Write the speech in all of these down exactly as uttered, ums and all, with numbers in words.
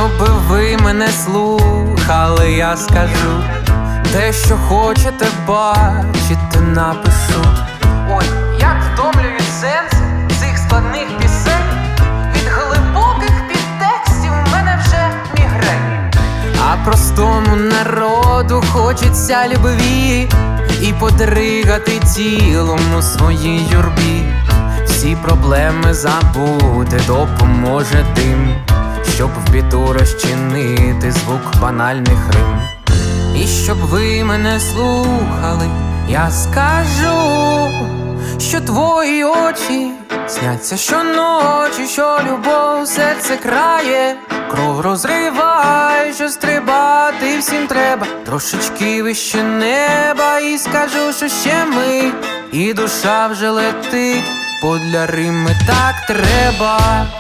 Щоби ви мене слухали, я скажу те, що хочете бачити, напишу. Ой, як втомлюють сенси цих складних пісень. Від глибоких підтекстів в мене вже мігрень. А простому народу хочеться любві і подригати тілом у своїй юрбі. Всі проблеми забути допоможе тим, щоб в біду розчинити звук банальних рим. І щоб ви мене слухали, я скажу, що твої очі сняться щоночі, що любов серце крає, кров розриває, що стрибати всім треба трошечки вище неба. І скажу, що ще ми, і душа вже летить, бо для рими так треба.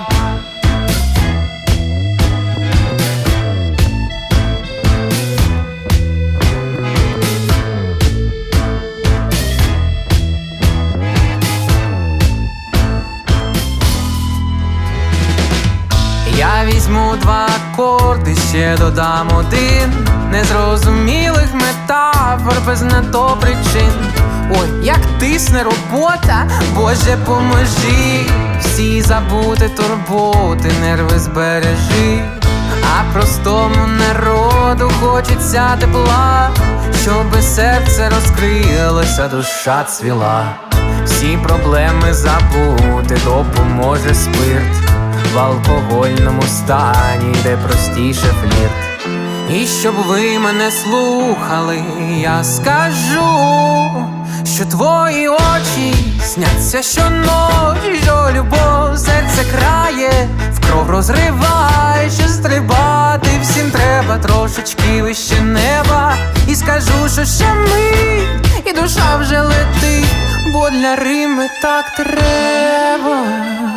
Я візьму два акорди, ще додам один незрозумілих метафор без на то причин. Ой, як тисне робота, Боже поможи, всі забути турботи, нерви збережи. А простому народу хочеться тепла, щоби серце розкрилося, душа цвіла. Всі проблеми забути допоможе спирт в алкогольному стані, де простіше флірт. І щоб ви мене слухали, я скажу, що твої очі сняться щоночі, що любов серце крає, в кров розриває, що стрибати всім треба трошечки вище неба. І скажу, що ще ми, і душа вже летить, бо для рими так треба.